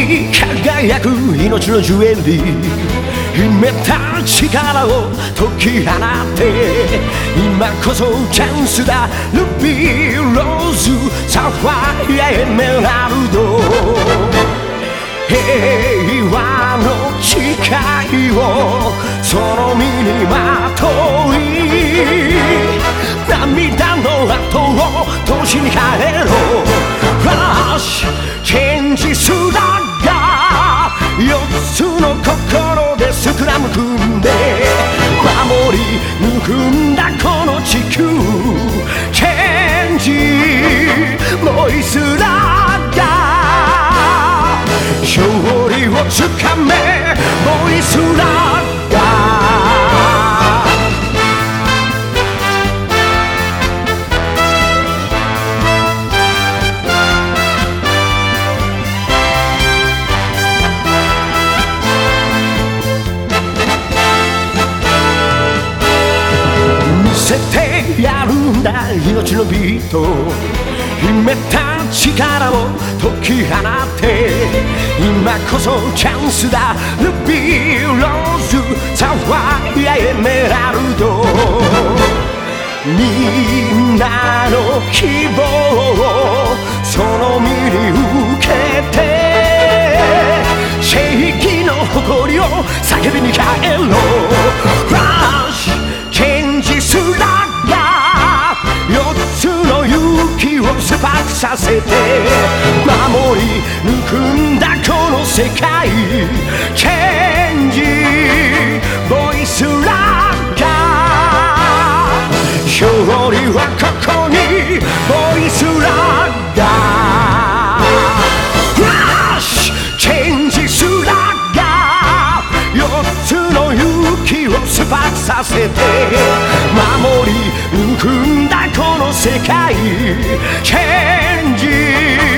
に輝く命のジュエリー、秘めた力を解き放って今こそチャンスだ。ルビーローズサファイアエメラルド、平和の誓いをその身にまとい、涙の跡を年に変えろ。フラッシュチェンジすらが4つの心でスクラム組んで守り抜くんだこの地球。チェンジボイスラが勝利をつかめ、ボイスラが見せてやるんだ命のビート、秘めた力を解き放って今こそチャンスだ。ルビーローズサファイアエメラルド、みんなの希望をその身に受けて正義の誇りを叫びに帰ろう。フラッシュチェンジすらが4つの勇気をスパークさせて守り抜くんだこの世界。チェンジボイスラが勝利はここに、ボイスラがフラッシュチェンジすらが4つの勇気をスパークさせて守り抜くんだこの世界。チェンジ